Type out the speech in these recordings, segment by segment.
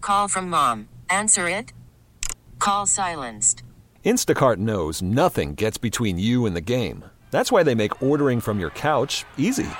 Call from mom. Answer it. Call silenced. Instacart knows nothing gets between you and the game. That's why they make ordering from your couch easy.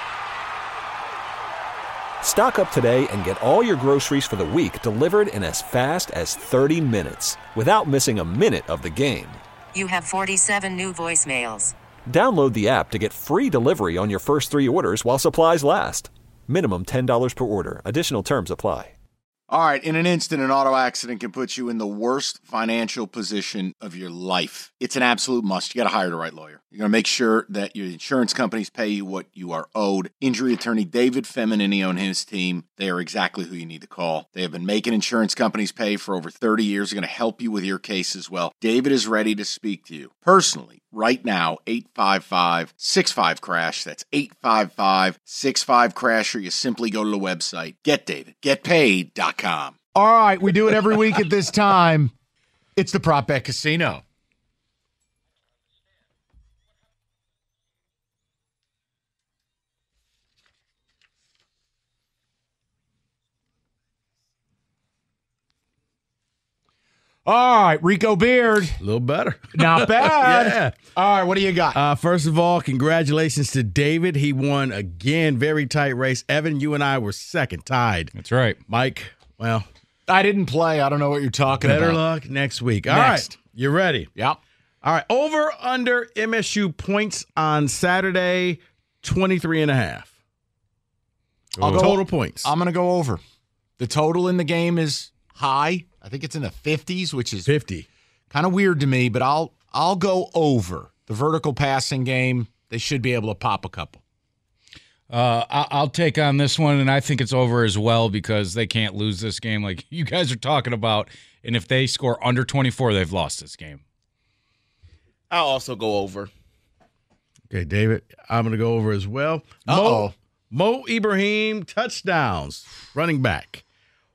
Stock up today and get all your groceries for the week delivered in as fast as 30 minutes without missing a minute of the game. You have 47 new voicemails. Download the app to get free delivery on your first 3 orders while supplies last. Minimum $10 per order. Additional terms apply. All right, in an instant, an auto accident can put you in the worst financial position of your life. It's an absolute must. You got to hire the right lawyer. You're going to make sure that your insurance companies pay you what you are owed. Injury attorney David Feminini and his team, they are exactly who you need to call. They have been making insurance companies pay for over 30 years. They're going to help you with your case as well. David is ready to speak to you personally right now, 855-65-CRASH. That's 855-65-CRASH, or you simply go to the website, getdavidgetpaid.com. All right, we do it every week at this time. It's the Prop Bet Casino. All right, Rico Beard. A little better. Not bad. Yeah. All right, what do you got? First of all, congratulations to David. He won again. Very tight race. Evan, you and I were second, tied. That's right. Mike, well, I didn't play. I don't know what you're talking better about. luck next week. All Next. right, you ready? Yep. All right, over under MSU points on Saturday, 23.5. I'll go- Total points. I'm going to go over. The total in the game is high. I think it's in the 50s, which is 50. kind of weird to me, but I'll go over. The vertical passing game, they should be able to pop a couple. I'll take on this one, and I think it's over as well because they can't lose this game like you guys are talking about. And if they score under 24, they've lost this game. I'll also go over. Okay, David, I'm going to go over as well. Mo Ibrahim, touchdowns, running back,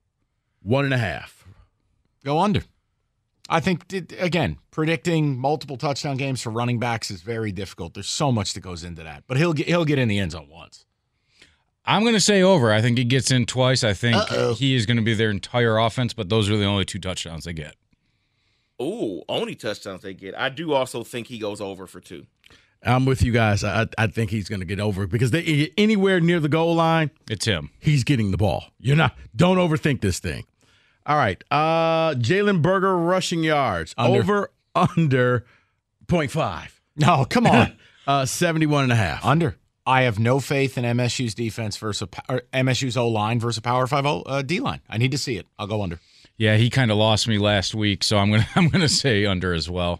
1.5. Go under. I think, again, predicting multiple touchdown games for running backs is very difficult. There's so much that goes into that. But he'll get in the end zone once. I'm going to say over. I think he gets in twice. I think he is going to be their entire offense, but those are the only 2 touchdowns they get. Ooh, only touchdowns they get. I do also think he goes over for 2. I'm with you guys. I think he's going to get over it because they anywhere near the goal line, It's him. he's getting the ball. Don't overthink this thing. All right. Jalen Berger rushing yards. Over under 0.5. No, come on. 71.5. Under. I have no faith in MSU's defense versus MSU's O-line versus a Power 5 D-line. I need to see it. I'll go under. Yeah, he kind of lost me last week, so I'm gonna say under as well.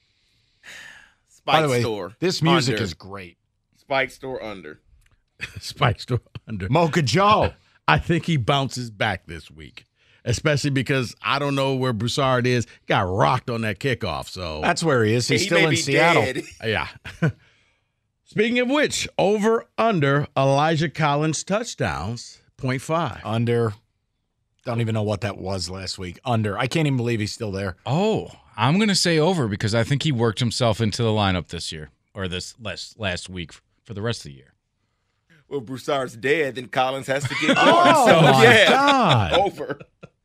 Spike By the way, Store. this music under. is great. Spike Store under. Spike Store under. Mocha Joe. I think he bounces back this week, especially because I don't know where Broussard is. Got rocked on that kickoff, so That's where he is. He's He still may in be Seattle. dead. yeah. Speaking of which, over under Elijah Collins touchdowns, 0.5. Under. Don't even know what that was last week. Under. I can't even believe he's still there. Oh, I'm going to say over because I think he worked himself into the lineup this year or this last week for the rest of the year. Well, Broussard's dead, then Collins has to get going. Oh, so, my yeah, God. over.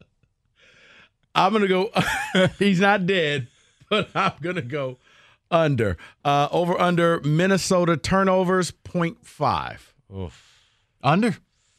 I'm going to go, he's not dead, but I'm going to go under. Over under Minnesota turnovers, 0.5. Oof. Under.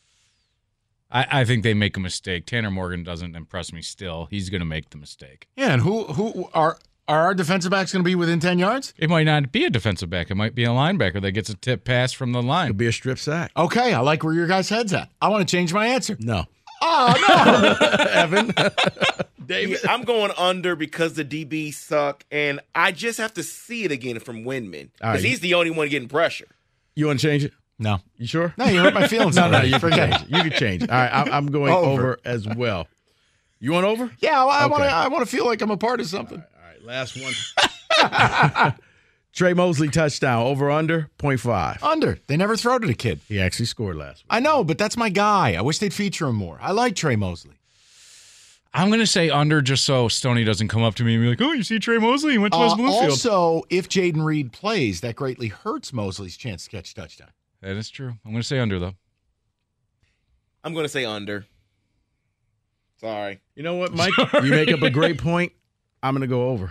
I think they make a mistake. Tanner Morgan doesn't impress me still. He's going to make the mistake. Yeah, and who are our defensive backs going to be within 10 yards? It might not be a defensive back. It might be a linebacker that gets a tip pass from the line. Could be a strip sack. Okay, I like where your guys' head's at. I want to change my answer. No. Oh, no. Evan. David. I'm going under because the DBs suck, and I just have to see it again from Windman All right. because he's the only one getting pressure. You want to change it? No. You sure? No, you hurt my feelings. No, already. you can Forget change it. it. You can change it. All right, I'm going over as well. You want over? Yeah, well, Okay. I want to feel like I'm a part of something. All right, last one. Trey Mosley touchdown. Over under 0.5. Under. They never throw to the kid. He actually scored last week. I know, but that's my guy. I wish they'd feature him more. I like Trey Mosley. I'm going to say under just so Stoney doesn't come up to me and be like, oh, you see Trey Mosley? He went to West Bloomfield. Also, if Jaden Reed plays, that greatly hurts Mosley's chance to catch a touchdown. That is true. I'm going to say under, though. I'm going to say under. Sorry. You know what, Mike? You make up a great point. I'm going to go over.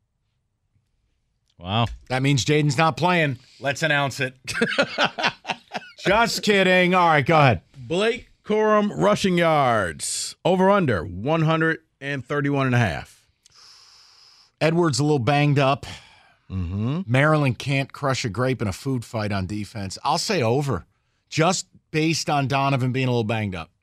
Wow. That means Jaden's not playing. Let's announce it. Just kidding. All right, go ahead. Blake Corum rushing yards. Over under 131.5. Edwards a little banged up. Mm-hmm. Maryland can't crush a grape in a food fight on defense. I'll say over, just based on Donovan being a little banged up.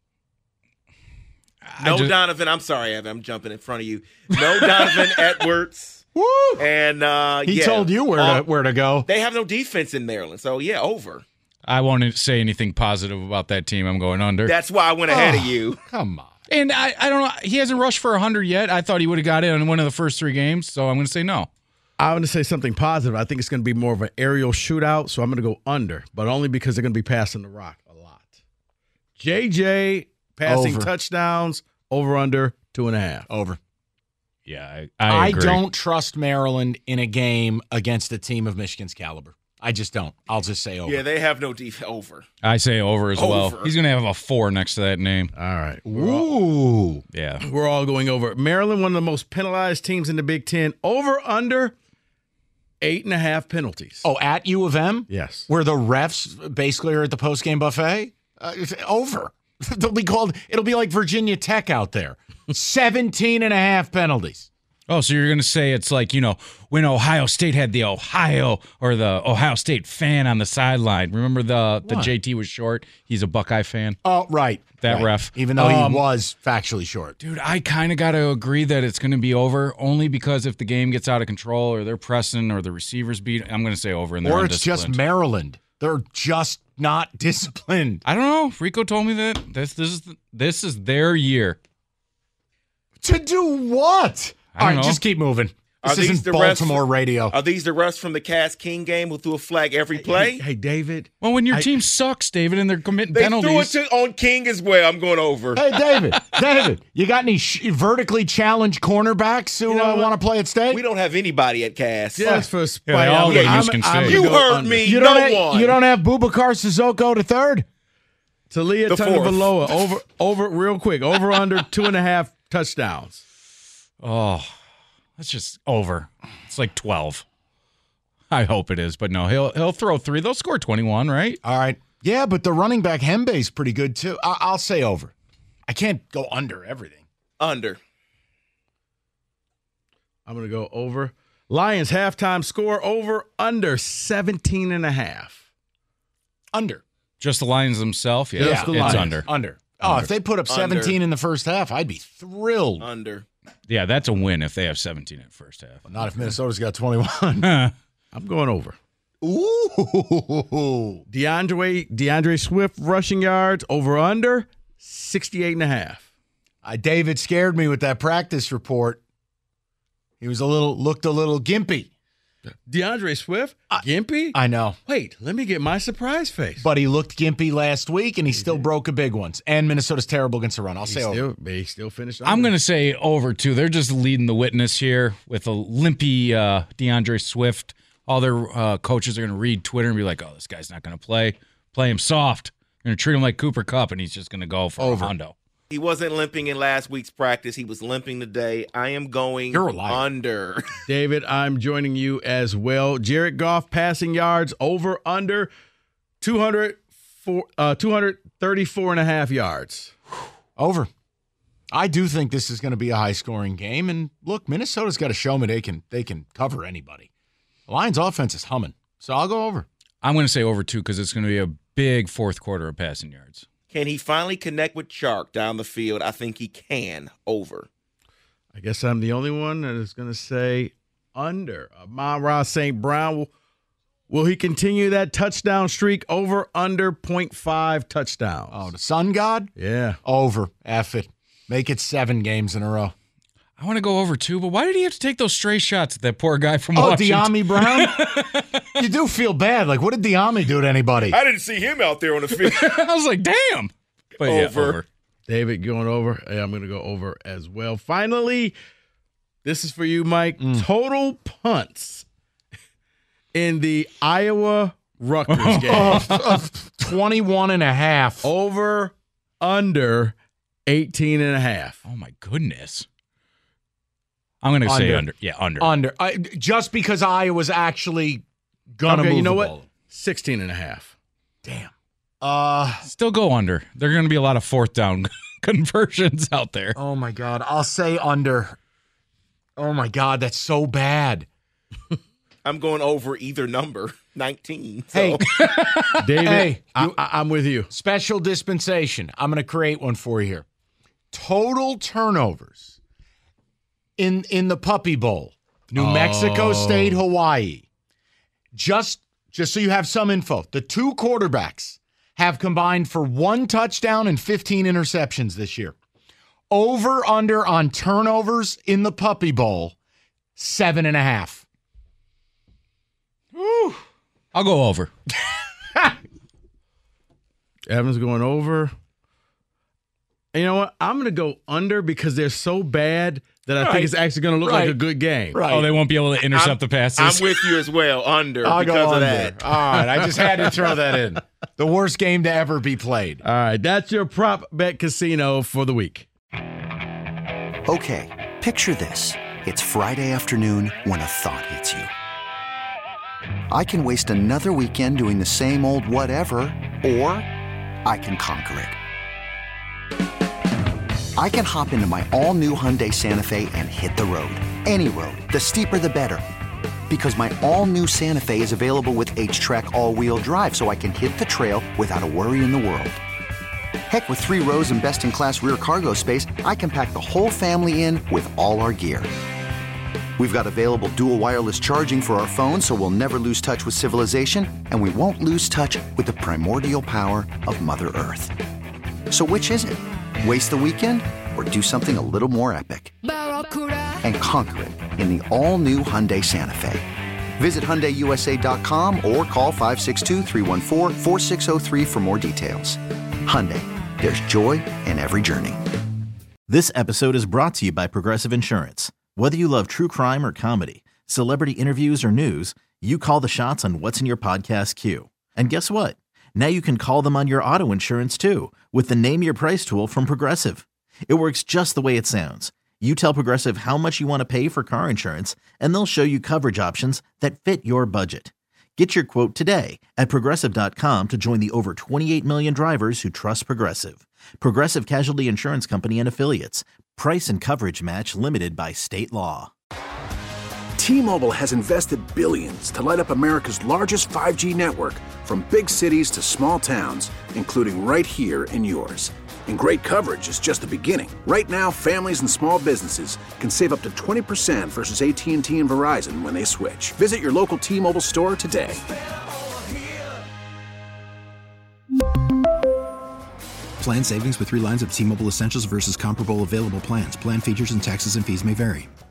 Donovan. I'm sorry, Evan. I'm jumping in front of you. No Donovan Edwards. Woo! And He told you where to go. They have no defense in Maryland, so yeah, over. I won't say anything positive about that team. I'm going under. That's why I went ahead of you. Come on. And I don't know. He hasn't rushed for 100 yet. I thought he would have got in one of the first 3 games, so I'm going to say no. I'm going to say something positive. I think it's going to be more of an aerial shootout, so I'm going to go under, but only because they're going to be passing the rock a lot. JJ passing Over. touchdowns, over under 2.5. Over. Yeah, I agree. don't trust Maryland in a game against a team of Michigan's caliber. I just don't. I'll just say over. Yeah, they have no defense. Over. I say over as well. Over. He's going to have a 4 next to that name. All right. Ooh. Yeah. We're all going over. Maryland, one of the most penalized teams in the Big Ten. Over under 8.5 penalties. Oh, at U of M? Yes. Where the refs basically are at the postgame buffet? It's over. It'll be like Virginia Tech out there. 17.5 penalties. Oh, so you're going to say it's like, when Ohio State had the Ohio State fan on the sideline. Remember the JT was short? He's a Buckeye fan. Oh, right. That ref. Even though he was factually short. Dude, I kind of got to agree that it's going to be over, only because if the game gets out of control or they're pressing or the receivers beat, I'm going to say over. And they're Or it's just Maryland. They're just not disciplined. I don't know. Rico told me that this is their year. To do what? I don't know. Just keep moving. Are This these isn't the refs- Baltimore radio. Are these the refs from the Cass King game who threw a flag every play? Hey, David. Well, when your team sucks, David, and they're committing They penalties. threw it on King as well. I'm going over. Hey, David, you got any vertically challenged cornerbacks who want to play at State? We don't have anybody at Cass. Just for spite. they all go to Michigan State. You heard me. You don't have Boubacar Sissoko to third? Talia The fourth. Tagovailoa, over real quick. Over under 2.5 touchdowns. Oh, that's just over. It's like 12. I hope it is, but no, he'll throw 3. They'll score 21, right? All right. Yeah, but the running back Hembe's pretty good too. I'll say over. I can't go under everything. Under. I'm going to go over. Lions halftime score over under 17.5. Under. Just the Lions themselves? Yeah, Just the it's Lions. under. Under. Oh, if they put up 17 in the first half, I'd be thrilled. Under. Yeah, that's a win if they have 17 at first half. Not if Minnesota's got 21. I'm going over. Ooh. DeAndre Swift rushing yards over under 68.5. David scared me with that practice report. He was looked a little gimpy. DeAndre Swift? Gimpy? I know. Wait, let me get my surprise face. But he looked gimpy last week, and he still broke a big one. And Minnesota's terrible against the run. I'll say over. He still finished. I'm going to say over, too. They're just leading the witness here with a limpy DeAndre Swift. All their coaches are going to read Twitter and be like, oh, this guy's not going to play. Play him soft. They're going to treat him like Cooper Kupp, and he's just going to go for Over. a hundo. He wasn't limping in last week's practice. He was limping today. I am going You're a liar. under. David, I'm joining you as well. Jared Goff passing yards over under 234.5 yards. Over. I do think this is going to be a high-scoring game. And, look, Minnesota's got to show me they can cover anybody. The Lions' offense is humming. So I'll go over. I'm going to say over, too, because it's going to be a big fourth quarter of passing yards. Can he finally connect with Chark down the field? I think he can. Over. I guess I'm the only one that is going to say under. Amon-Ra St. Brown, will he continue that touchdown streak over under 0.5 touchdowns? Oh, the Sun God? Yeah. Over. F it. Make it 7 games in a row. I want to go over, too, but why did he have to take those stray shots at that poor guy from Oh, Washington? De'Ami Brown? You do feel bad. Like, what did De'Ami do to anybody? I didn't see him out there on the field. I was like, damn. But yeah, over. David going over. Yeah, I'm going to go over as well. Finally, this is for you, Mike. Total punts in the Iowa Rutgers game. 21.5. Over, under 18.5. Oh, my goodness. I'm going to say under. Yeah, under. Under. Just because Iowa's actually going to move you know the what? ball. 16.5. Damn. Still go under. There are going to be a lot of fourth down conversions out there. Oh, my God. I'll say under. Oh, my God. That's so bad. I'm going over either number, 19. So. Hey, David, Hey, I'm with you. special dispensation. I'm going to create one for you here. Total turnovers in the Puppy Bowl. New Mexico State, Hawaii. Just so you have some info, the two quarterbacks have combined for 1 touchdown and 15 interceptions this year. Over under on turnovers in the Puppy Bowl, 7.5. I'll go over. Evan's going over. And you know what? I'm going to go under because they're so bad that I think it's actually going to look like a good game. Right. Oh, they won't be able to intercept the passes. I'm with you as well, under, I'll because go of under. that. All right, I just had to throw that in. The worst game to ever be played. All right, that's your prop bet casino for the week. Okay, picture this. It's Friday afternoon when a thought hits you. I can waste another weekend doing the same old whatever, or I can conquer it. I can hop into my all-new Hyundai Santa Fe and hit the road. Any road. The steeper, the better. Because my all-new Santa Fe is available with H-Track all-wheel drive, so I can hit the trail without a worry in the world. Heck, with 3 rows and best-in-class rear cargo space, I can pack the whole family in with all our gear. We've got available dual wireless charging for our phones, so we'll never lose touch with civilization, and we won't lose touch with the primordial power of Mother Earth. So which is it? Waste the weekend or do something a little more epic? And conquer it in the all-new Hyundai Santa Fe. Visit HyundaiUSA.com or call 562-314-4603 for more details. Hyundai, there's joy in every journey. This episode is brought to you by Progressive Insurance. Whether you love true crime or comedy, celebrity interviews or news, you call the shots on what's in your podcast queue. And guess what? Now you can call them on your auto insurance too with the Name Your Price tool from Progressive. It works just the way it sounds. You tell Progressive how much you want to pay for car insurance, and they'll show you coverage options that fit your budget. Get your quote today at Progressive.com to join the over 28 million drivers who trust Progressive. Progressive Casualty Insurance Company and Affiliates. Price and coverage match limited by state law. T-Mobile has invested billions to light up America's largest 5G network, from big cities to small towns, including right here in yours. And great coverage is just the beginning. Right now, families and small businesses can save up to 20% versus AT&T and Verizon when they switch. Visit your local T-Mobile store today. Plan savings with 3 lines of T-Mobile Essentials versus comparable available plans. Plan features and taxes and fees may vary.